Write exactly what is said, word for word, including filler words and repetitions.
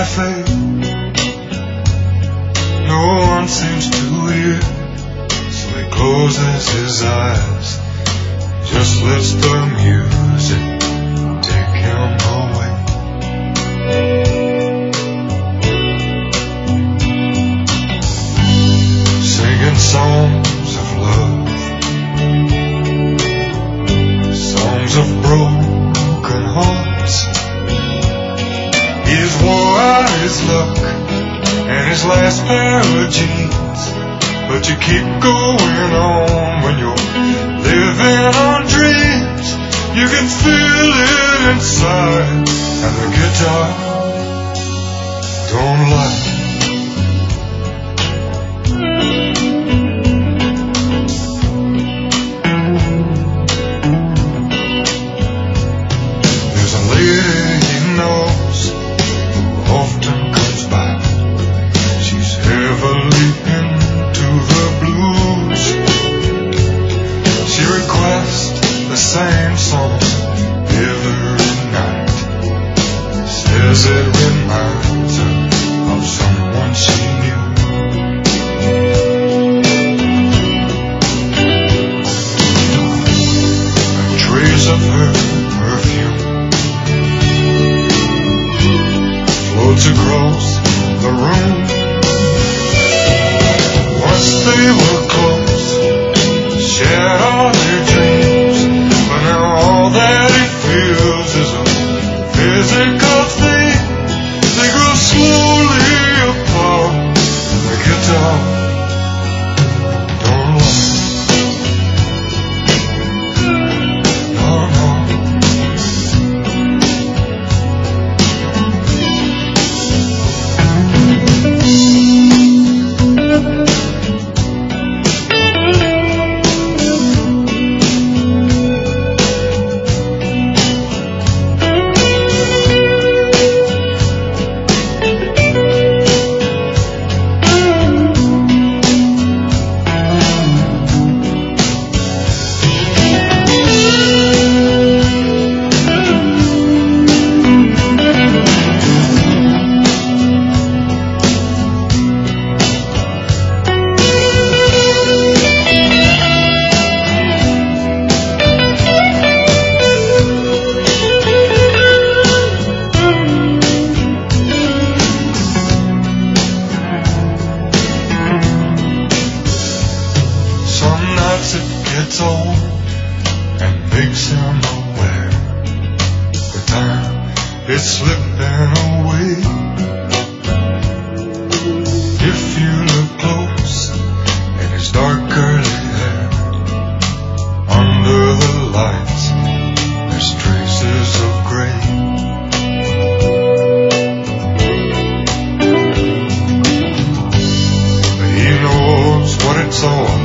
cafe. No one seems to hear, so he closes his eyes, just lets the music take him away. Singing songs of love, songs of broken hearts. He's wore out his luck and his last pair of jeans, but you keep going on when you're living on dreams. You can feel it inside, and the guitar don't lie. There's a lady he knows who often comes by. She's heavily into the blues. She requests the same songs every night. Says it reminds her of someone she knew. And trace of her perfume floats across the room. Once they were close, shared all their dreams, but now all that he feels is a physical thing. They grow slowly apart, and the guitar don't lie. No, no. Some nights it gets old and makes him aware the time is slipping away. If you look close at his dark curly hair, under the lights there's traces of gray. But he knows what it's all